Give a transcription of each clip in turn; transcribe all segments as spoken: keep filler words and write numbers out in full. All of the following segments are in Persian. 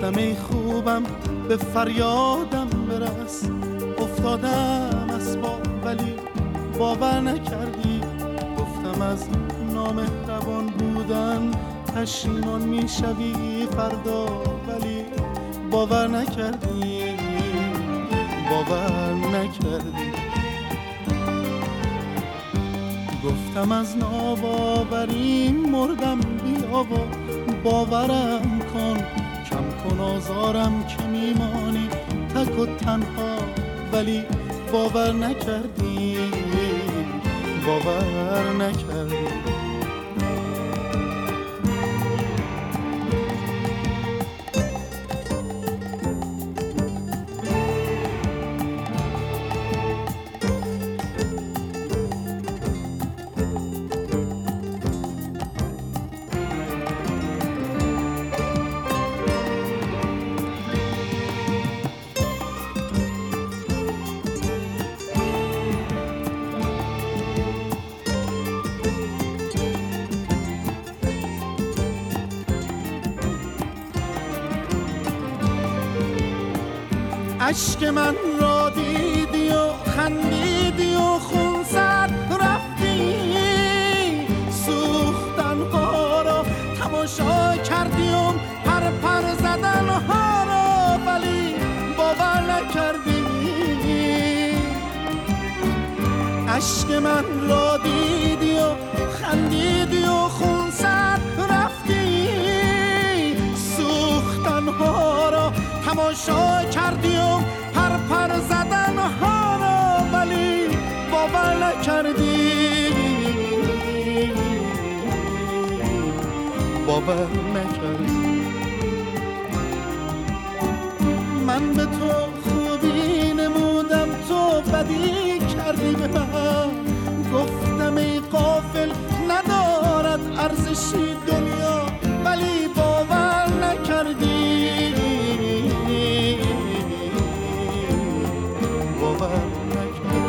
گفتم ای خوبم به فریادم برس، افتادم از پا ولی باور نکردی. گفتم از نامهربان بودن پشیمان میشوی فردا، ولی باور نکردی، باور نکردی. گفتم از ناباوری مردم، بیا و باورم کن، کم کن آزارم که میمانی تک و تنها، ولی باور نکردی، باور نکردی. عشق من را دیدی و خندیدی و خون زد رفتی، سوختن ها را تماشا کردی و پر پر زدن ها را، ولی باور نکردی. عشق من را دیدی و خندیدی و خون زد رفتی، سوختن ها را تماشا کردی و پر پر زدن ها را، ولی باور نکردی، باور نکردی. من به تو خوبی نمودم، تو بدی کردی به من. گفتم ای غافل ندارد ارزشی دنیا، ولی باور نکردی، باور نکردی.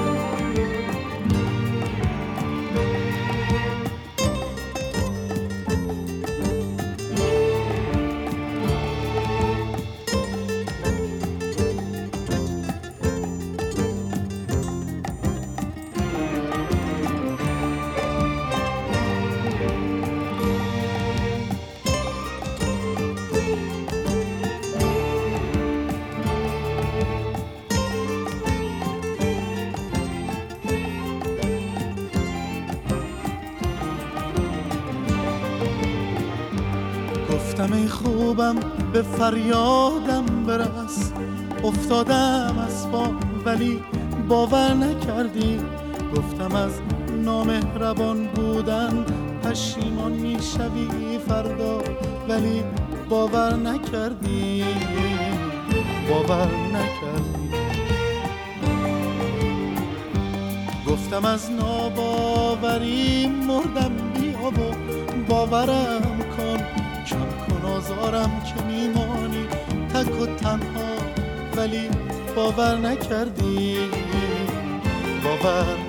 گفتم ای خوبم به فریادم برس، افتادم از پا ولی باور نکردی. گفتم از نامهربان بودن پشیمان میشوی فردا، ولی باور نکردی، باور نکردی. گفتم از ناباوری مردم، بیا و باورم کن، کم کن آزارم که میمانی تک و تنها، ولی باور نکردی، باور